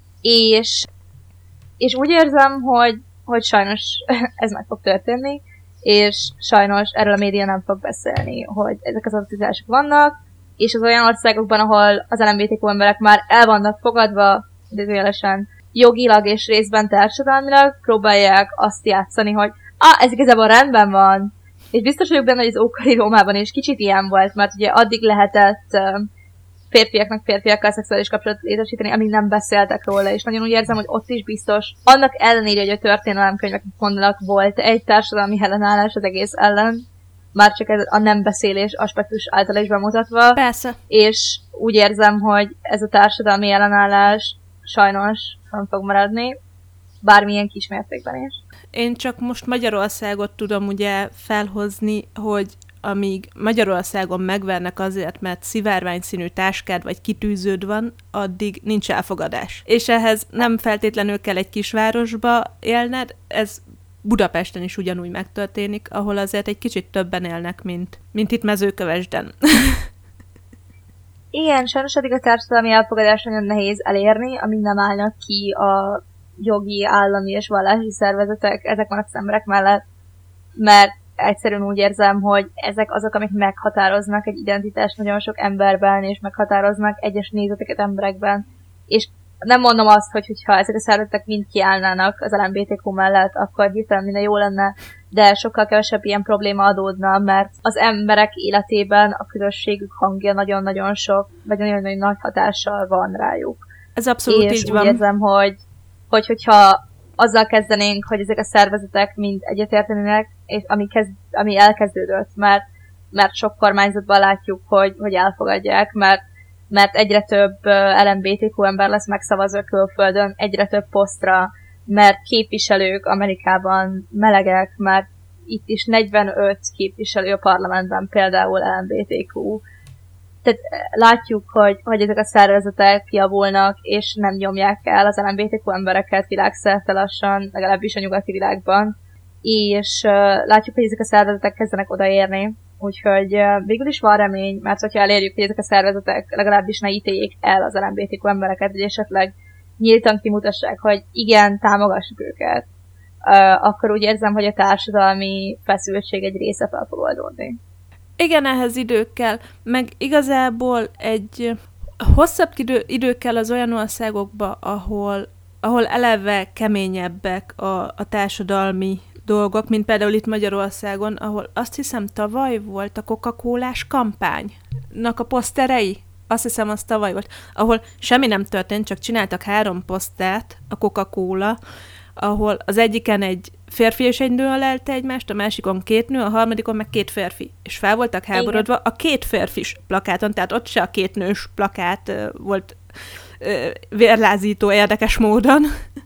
És, és úgy érzem, hogy, hogy sajnos ez meg fog történni, és sajnos erről a média nem fog beszélni, hogy ezek az atrocitások vannak, és az olyan országokban, ahol az el em bé té kú emberek már el vannak fogadva, idézőjelesen jogilag és részben társadalmilag, próbálják azt játszani, hogy ah, ez igazából rendben van. És biztos vagyok benne, hogy az ókori Rómában is kicsit ilyen volt, mert ugye addig lehetett uh, férfiaknak férfiakkal szexuális kapcsolatot létesíteni, amíg nem beszéltek róla, és nagyon úgy érzem, hogy ott is biztos, annak ellenére, hogy a történelemkönyvek mondanak, volt egy társadalmi ellenállás az egész ellen, már csak ez a nem beszélés aspektus által is bemutatva. Persze. És úgy érzem, hogy ez a társadalmi ellenállás sajnos nem fog maradni, bármilyen kismértékben is. Én csak most Magyarországot tudom ugye felhozni, hogy amíg Magyarországon megvernek azért, mert szivárványszínű táskád vagy kitűződ van, addig nincs elfogadás. És ehhez nem feltétlenül kell egy kisvárosba élned, ez Budapesten is ugyanúgy megtörténik, ahol azért egy kicsit többen élnek, mint, mint itt Mezőkövesden. Igen, sajnos addig a társadalmi elfogadás nagyon nehéz elérni, amíg nem állnak ki a jogi, állami és vallási szervezetek ezek az emberek mellett, mert egyszerűen úgy érzem, hogy ezek azok, amik meghatároznak egy identitást nagyon sok emberben, és meghatároznak egyes nézeteket emberekben, és nem mondom azt, hogy hogyha ezek a szervezetek mind kiállnának az el em bé té kú mellett, akkor hirtelen minden jó lenne, de sokkal kevesebb ilyen probléma adódna, mert az emberek életében a közösségük hangja nagyon-nagyon sok, vagy nagyon-nagyon nagy hatással van rájuk. Ez abszolút és így úgy van. érzem, hogy, hogy hogyha azzal kezdenénk, hogy ezek a szervezetek mind egyetértenének, és ami, kezd, ami elkezdődött, mert, mert sok kormányzatban látjuk, hogy, hogy elfogadják, mert mert egyre több el em bé té kú ember lesz megszavazva külföldön, egyre több posztra, mert képviselők Amerikában melegek, mert itt is negyvenöt képviselő a parlamentben például el em bé té kú. Tehát látjuk, hogy, hogy ezek a szervezetek javulnak, és nem nyomják el az el em bé té kú embereket világszerte lassan, legalábbis a nyugati világban. És uh, látjuk, hogy ezek a szervezetek kezdenek odaérni. Úgyhogy uh, végül is van remény, mert hogyha elérjük, hogy ezek a szervezetek legalábbis ne ítéljék el az el em bé té kú embereket, vagy esetleg nyíltan kimutassák, hogy igen, támogassuk őket, uh, akkor úgy érzem, hogy a társadalmi feszültség egy része fel fog oldódni. Igen, ehhez idő kell, meg igazából egy hosszabb idő, idő kell az olyan országokba, ahol, ahol eleve keményebbek a, a társadalmi dolgok, mint például itt Magyarországon, ahol azt hiszem tavaly volt a Coca-Colás kampánynak a poszterei. Azt hiszem, az tavaly volt, ahol semmi nem történt, csak csináltak három posztert a Coca-Cola, ahol az egyiken egy férfi és egy nő ölelte egymást, a másikon két nő, a harmadikon meg két férfi. És fel voltak háborodva a két férfis plakáton, tehát ott se a két nős plakát uh, volt uh, vérlázító érdekes módon,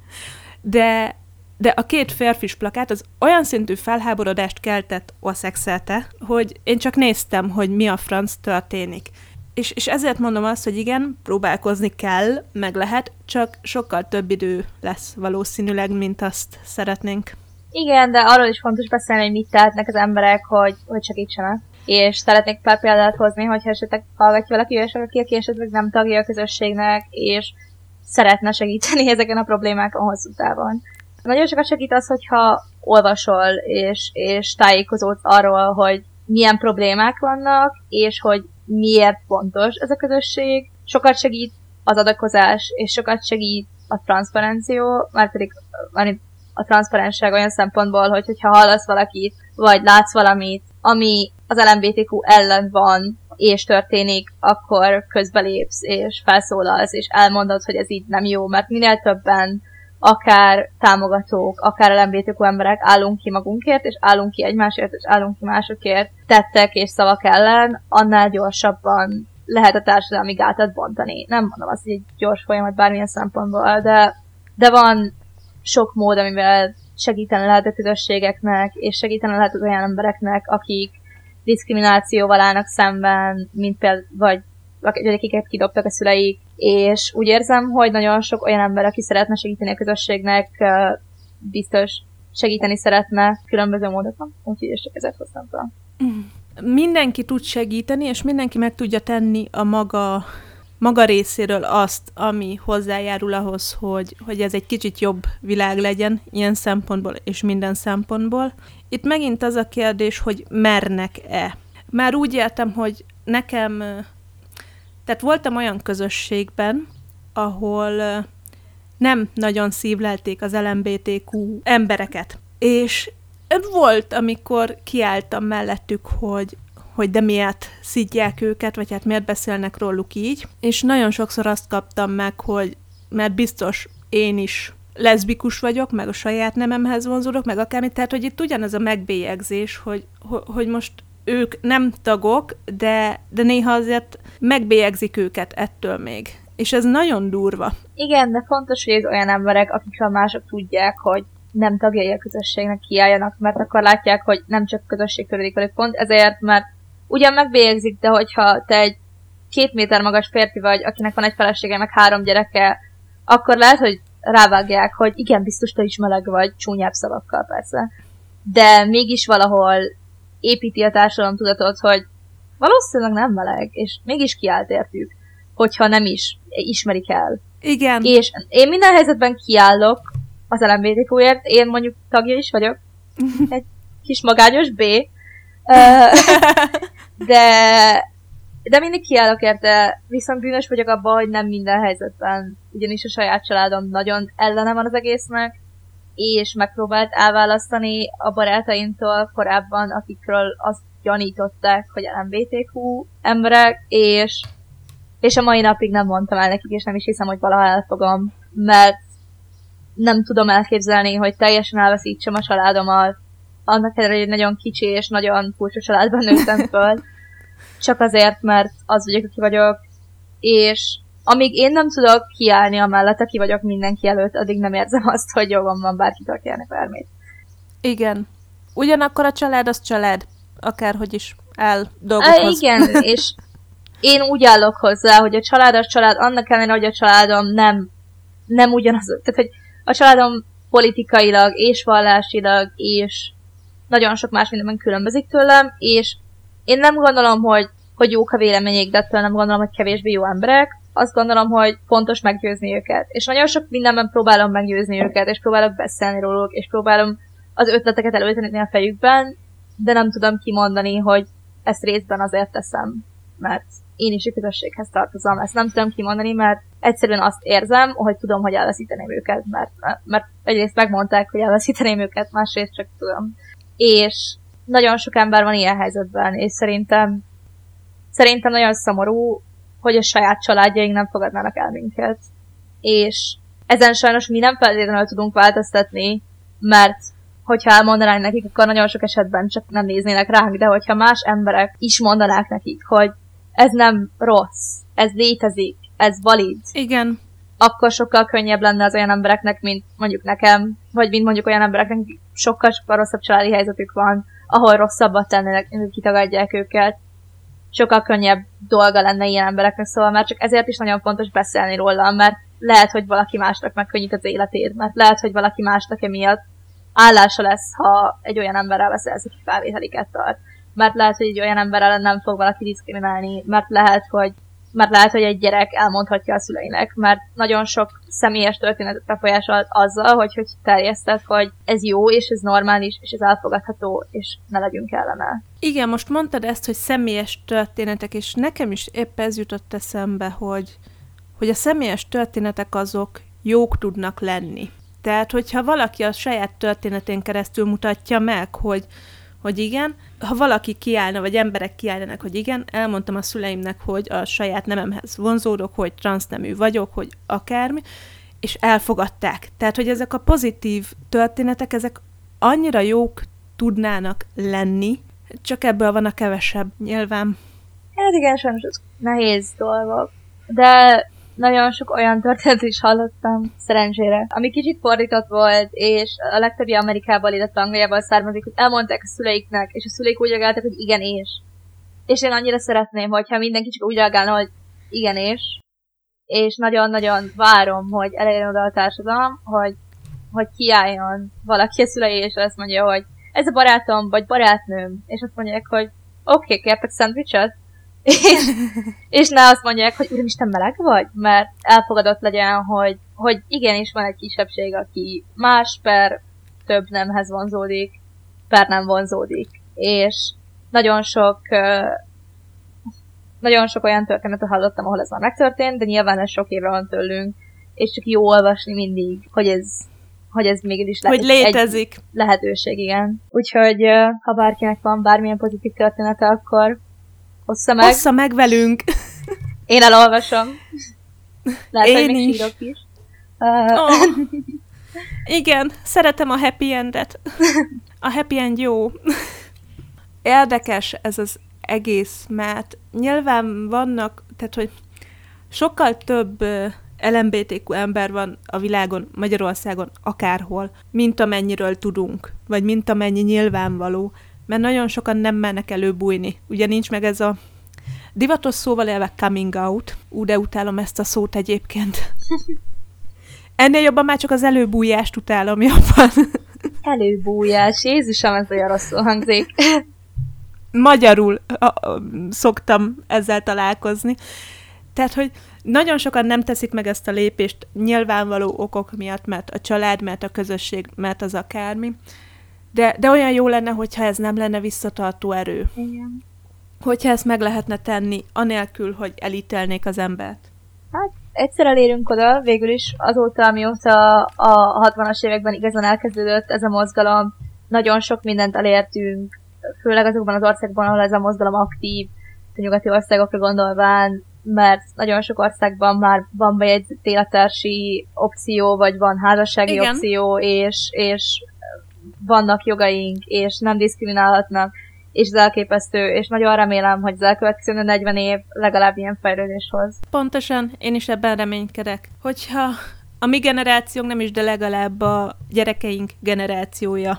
de de a két férfis plakát az olyan szintű felháborodást keltett országszerte, hogy én csak néztem, hogy mi a franc történik. És, és ezért mondom azt, hogy igen, próbálkozni kell, meg lehet, csak sokkal több idő lesz valószínűleg, mint azt szeretnénk. Igen, de arról is fontos beszélni, hogy mit tehetnek az emberek, hogy, hogy segítsenek. és szeretnék pár példát hozni, hogyha esetleg hallgatja valaki, és aki, aki esetleg nem tagja a közösségnek, és szeretne segíteni ezeken a problémákon hosszú távon. Nagyon sokat segít az, hogyha olvasol, és, és tájékozódsz arról, hogy milyen problémák vannak, és hogy miért fontos ez a közösség. Sokat segít az adakozás, és sokat segít a transzparenció, már pedig a transzparensság olyan szempontból, hogy hogyha hallasz valakit, vagy látsz valamit, ami az el em bé té kú ellen van, és történik, akkor közbelépsz, és felszólalsz, és elmondod, hogy ez így nem jó, mert minél többen, akár támogatók, akár el em bé té kú emberek állunk ki magunkért, és állunk ki egymásért, és állunk ki másokért tettek és szavak ellen, annál gyorsabban lehet a társadalmi gátat bontani. Nem mondom azt, hogy egy gyors folyamat bármilyen szempontból, de, de van sok mód, amivel segíteni lehet a közösségeknek, és segíteni lehet az olyan embereknek, akik diszkriminációval állnak szemben, mint például, vagy akiket kidobtak a szüleik, és úgy érzem, hogy nagyon sok olyan ember, aki szeretne segíteni a közösségnek, biztos segíteni szeretne különböző módokon, úgyhogy és csak ezért hoztam fel. Mindenki tud segíteni, és mindenki meg tudja tenni a maga, maga részéről azt, ami hozzájárul ahhoz, hogy, hogy ez egy kicsit jobb világ legyen ilyen szempontból és minden szempontból. Itt megint az a kérdés, hogy mernek-e. Már úgy éltem, hogy nekem, tehát voltam olyan közösségben, ahol nem nagyon szívlelték az el em bé té kú embereket. És volt, amikor kiálltam mellettük, hogy, hogy de miért szidják őket, vagy hát miért beszélnek róluk így. És nagyon sokszor azt kaptam meg, hogy mert biztos én is leszbikus vagyok, meg a saját nememhez vonzódok, meg akármit. Tehát, hogy itt ugyanaz a megbélyegzés, hogy, hogy most ők nem tagok, de, de néha azért megbélyegzik őket ettől még. És ez nagyon durva. Igen, de fontos, hogy ez olyan emberek, akikről mások tudják, hogy nem tagjai a közösségnek, kiálljanak, mert akkor látják, hogy nem csak a közösség törődik velük pont, ezért, mert ugyan megbélyegzik, de hogyha te egy két méter magas férfi vagy, akinek van egy felesége, meg három gyereke, akkor lehet, hogy rávágják, hogy igen, biztos te is meleg vagy, csúnyább szavakkal persze. De mégis valahol építi a társadalom tudatot, hogy valószínűleg nem meleg, és mégis kiállt értük, hogyha nem is ismerik el. Igen. És én minden helyzetben kiállok az el em bé té kúért, én mondjuk tagja is vagyok, egy kis magányos B, de, de mindig kiállok érte, viszont bűnös vagyok abban, hogy nem minden helyzetben, ugyanis a saját családom nagyon ellene van az egésznek, és megpróbált elválasztani a barátaimtól korábban, akikről azt gyanították, hogy el em bé té kú emberek, és, és a mai napig nem mondtam el nekik, és nem is hiszem, hogy valaha elfogom, mert nem tudom elképzelni, hogy teljesen elveszítsem a családomat, annak ellenére, hogy nagyon kicsi és nagyon furcsa családban nőttem föl, csak azért, mert az vagyok, aki vagyok, és amíg én nem tudok kiállni amellett, aki vagyok mindenki előtt, addig nem érzem azt, hogy jogom van bárkitől kérni bármit. Igen. Ugyanakkor a család az család, akárhogy is áll dolgokhoz. Igen, és én úgy állok hozzá, hogy a család az család, annak ellenére, hogy a családom nem, nem ugyanaz, tehát hogy a családom politikailag és vallásilag és nagyon sok más mindenben különbözik tőlem, és én nem gondolom, hogy, hogy jók a vélemények, de ettől nem gondolom, hogy kevésbé jó emberek. Azt gondolom, hogy fontos meggyőzni őket. És nagyon sok mindenben próbálom meggyőzni őket, és próbálok beszélni róluk, és próbálom az ötleteket előtenni a fejükben, de nem tudom kimondani, hogy ezt részben azért teszem, mert én is a közösséghez tartozom. Ezt nem tudom kimondani, mert egyszerűen azt érzem, hogy tudom, hogy elveszíteném őket, mert, mert egyrészt megmondták, hogy elveszíteném őket, másrészt csak tudom. És nagyon sok ember van ilyen helyzetben, és szerintem szerintem nagyon szomorú, hogy a saját családjaink nem fogadnának el minket. És ezen sajnos mi nem feltétlenül tudunk változtatni, mert hogyha elmondanánk nekik, akkor nagyon sok esetben csak nem néznének ránk, de hogyha más emberek is mondanák nekik, hogy ez nem rossz, ez létezik, ez valid. Igen. Akkor sokkal könnyebb lenne az olyan embereknek, mint mondjuk nekem, vagy mint mondjuk olyan embereknek, sokkal-sokkal rosszabb családi helyzetük van, ahol rosszabbat tennének, hogy kitagadják őket. Sokkal könnyebb dolga lenne ilyen embereknek, szóval már csak ezért is nagyon fontos beszélni róla, mert lehet, hogy valaki másnak megkönnyít az életét, mert lehet, hogy valaki másnak emiatt állása lesz, ha egy olyan emberrel beszélsz, aki felvételiket tart. mert lehet, hogy egy olyan ember ellen nem fog valaki diszkriminálni, mert lehet, hogy mert lehet, hogy egy gyerek elmondhatja a szüleinek, mert nagyon sok személyes történetet befolyásolt azzal, hogy hogy terjesztett, hogy ez jó, és ez normális, és ez elfogadható, és ne legyünk ellene. Igen, most mondtad ezt, hogy személyes történetek, és nekem is épp ez jutott eszembe, hogy, hogy a személyes történetek azok jók tudnak lenni. Tehát, hogyha valaki a saját történetén keresztül mutatja meg, hogy hogy igen, ha valaki kiállna, vagy emberek kiállnának, hogy igen, elmondtam a szüleimnek, hogy a saját nememhez vonzódok, hogy transznemű vagyok, hogy akármi, és elfogadták. Tehát, hogy ezek a pozitív történetek, ezek annyira jók tudnának lenni, csak ebből van a kevesebb, nyilván. Hát igen, sajnos ez nehéz dolgok. De nagyon sok olyan történet is hallottam, szerencsére, ami kicsit fordított volt, és a legtöbbje Amerikából, illetve Angliából származik, hogy elmondták a szüleiknek, és a szüleik úgy reagáltak, hogy igen és. És én annyira szeretném, hogyha mindenki csak úgy reagálna, hogy igen és. És nagyon-nagyon várom, hogy elérjen oda a társadalom, hogy, hogy kiálljon valaki a szülei, és azt mondja, hogy ez a barátom, vagy barátnőm, és azt mondják, hogy oké, okay, kértek szendvicset? és, és ne azt mondják, hogy úristen, meleg vagy? Mert elfogadott legyen, hogy, hogy igenis van egy kisebbség, aki más per több nemhez vonzódik, per nem vonzódik. És nagyon sok nagyon sok olyan történetet hallottam, ahol ez már megtörtént, de nyilván ez sok évre van tőlünk, és csak jó olvasni mindig, hogy ez, hogy ez mégis le- hogy létezik. Egy lehetőség, igen. Úgyhogy ha bárkinek van bármilyen pozitív története, akkor Hossza meg. Hossza meg velünk. Én elolvasom. Lehet, Én hogy még is. sírok is. Uh... Oh. Igen, szeretem a happy endet. A happy end jó. Érdekes ez az egész, mert nyilván vannak, tehát hogy sokkal több el em bé té kú ember van a világon, Magyarországon, akárhol, mint amennyiről tudunk, vagy mint amennyi nyilvánvaló. Mert nagyon sokan nem mennek előbújni. Ugye nincs meg ez a divatos szóval élve coming out. Ú, de utálom ezt a szót egyébként. Ennél jobban már csak az előbújást utálom jobban. Előbújás, Jézusom, ez olyan rosszul hangzik. Magyarul a, a, szoktam ezzel találkozni. Tehát, hogy nagyon sokan nem teszik meg ezt a lépést nyilvánvaló okok miatt, mert a család, mert a közösség, mert az akármi. De, de olyan jó lenne, hogyha ez nem lenne visszatartó erő. Igen. Hogyha ezt meg lehetne tenni, anélkül, hogy elítélnék az embert. Hát, egyszer elérünk oda, végül is azóta, amióta a hatvanas években igazán elkezdődött ez a mozgalom, nagyon sok mindent elértünk, főleg azokban az országban, ahol ez a mozgalom aktív, a nyugati országokra gondolván, mert nagyon sok országban már van bejegyzett élettársi opció, vagy van házassági Igen. opció, és, és vannak jogaink, és nem diszkriminálhatnak, és ez elképesztő, és nagyon remélem, hogy az elkövetkező negyven év legalább ilyen fejlődés hoz. Pontosan, én is ebben reménykedek, hogyha a mi generációnk nem is, de legalább a gyerekeink generációja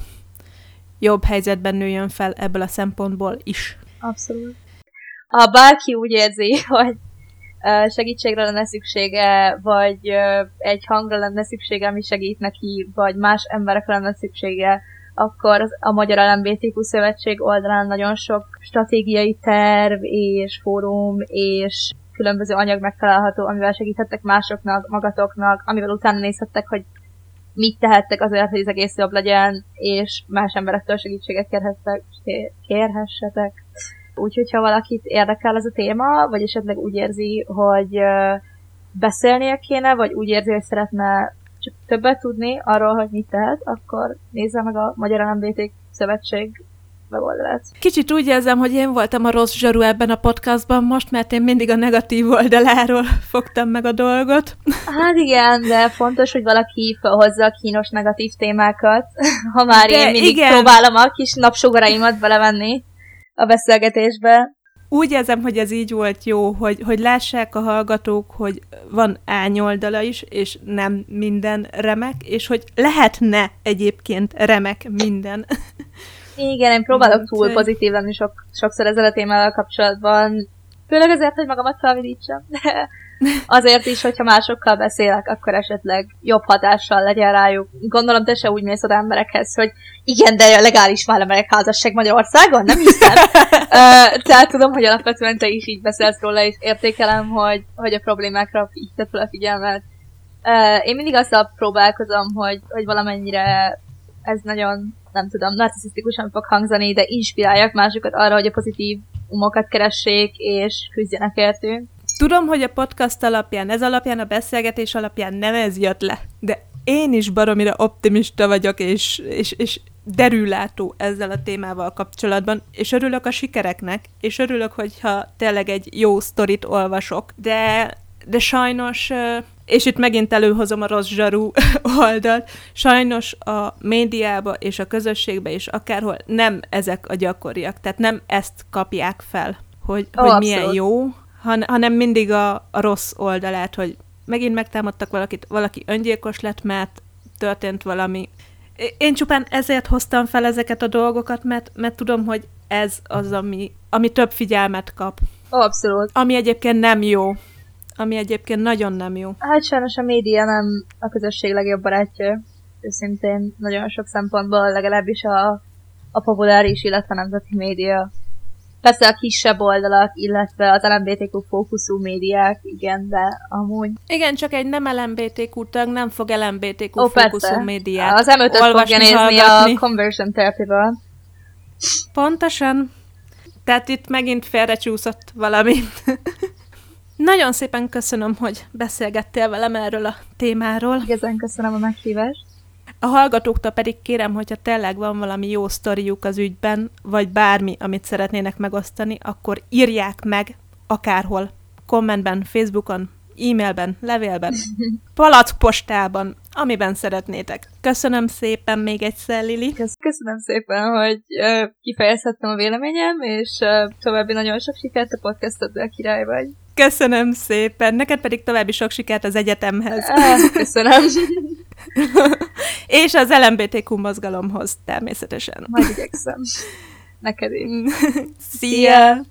jobb helyzetben nőjön fel ebből a szempontból is. Abszolút. Ha bárki úgy érzi, hogy segítségre lenne szüksége, vagy egy hangra lenne szüksége, ami segít neki, vagy más emberekre lenne szüksége, akkor a Magyar el em bé té kú Szövetség oldalán nagyon sok stratégiai terv és fórum és különböző anyag megtalálható, amivel segíthettek másoknak, magatoknak, amivel utána nézhettek, hogy mit tehettek azért, hogy az egész jobb legyen, és más emberektől segítséget kérhettek, kérhessetek. Úgyhogy, ha valakit érdekel ez a téma, vagy esetleg úgy érzi, hogy beszélnie kéne, vagy úgy érzi, hogy szeretne csak többet tudni arról, hogy mit tehet, akkor nézze meg a Magyar el em bé té Szövetség weboldalát. Kicsit úgy érzem, hogy én voltam a rossz zsaru ebben a podcastban most, mert én mindig a negatív oldaláról fogtam meg a dolgot. Hát igen, de fontos, hogy valaki felhozza a kínos negatív témákat, ha már de én mindig igen. próbálom a kis napsugaraimat belevenni a beszélgetésbe. Úgy érzem, hogy ez így volt jó, hogy, hogy lássák a hallgatók, hogy van árnyoldala is, és nem minden remek, és hogy lehetne egyébként remek minden. Igen, én próbálok túl pozitív lenni sok, sokszor ezzel a témával kapcsolatban. Főleg azért, hogy magamat felvidítsam. Azért is, hogyha másokkal beszélek, akkor esetleg jobb hatással legyen rájuk. Gondolom, te se úgy mész oda emberekhez, hogy igen, de legális már a melegházasság Magyarországon? Nem hiszem. uh, tehát tudom, hogy alapvetően te is így beszélsz róla, és értékelem, hogy, hogy a problémákra így tett fel a figyelmet. Uh, én mindig azzal próbálkozom, hogy, hogy valamennyire ez nagyon, nem tudom, narcisztikusan fog hangzani, de inspiráljak másokat arra, hogy a pozitív umokat keressék, és küzdjenek értünk. Tudom, hogy a podcast alapján, ez alapján, a beszélgetés alapján nem ez jött le, de én is baromira optimista vagyok, és, és, és derűlátó ezzel a témával kapcsolatban, és örülök a sikereknek, és örülök, hogyha tényleg egy jó sztorit olvasok, de, de sajnos, és itt megint előhozom a rossz zsarú oldalt, sajnos a médiába és a közösségbe és akárhol nem ezek a gyakoriak, tehát nem ezt kapják fel, hogy, oh, hogy milyen jó, hanem mindig a, a rossz oldalát, hogy megint megtámadtak valakit, valaki öngyilkos lett, mert történt valami. Én csupán ezért hoztam fel ezeket a dolgokat, mert, mert tudom, hogy ez az, ami, ami több figyelmet kap. Abszolút. Ami egyébként nem jó. Ami egyébként nagyon nem jó. Hát sajnos a média nem a közösség legjobb barátja. Őszintén nagyon sok szempontból, legalábbis a, a populáris, illetve nemzeti média. Persze a kisebb oldalak, illetve az el em bé té kú fókuszú médiák, igen, de amúgy... Igen, csak egy nem el em bé té kú tag nem fog el em bé té kú Ó, fókuszú persze. médiát az em ötöt fogja nézni hallgatni. A conversion therapy-val. Pontosan. Tehát itt megint félrecsúszott valami. Nagyon szépen köszönöm, hogy beszélgettél velem erről a témáról. Igazán köszönöm a meghívást. A hallgatóktól pedig kérem, hogyha tényleg van valami jó sztoriuk az ügyben, vagy bármi, amit szeretnének megosztani, akkor írják meg akárhol. Kommentben, Facebookon, e-mailben, levélben, palackpostában, amiben szeretnétek. Köszönöm szépen még egyszer, Lili. Köszönöm szépen, hogy uh, kifejezhettem a véleményem, és uh, további nagyon sok sikert a podcastoddal, király vagy. Köszönöm szépen, neked pedig további sok sikert az egyetemhez. Uh, köszönöm. És az el em bé té kú mozgalomhoz természetesen. Majd igyekszem. Neked is. Szia!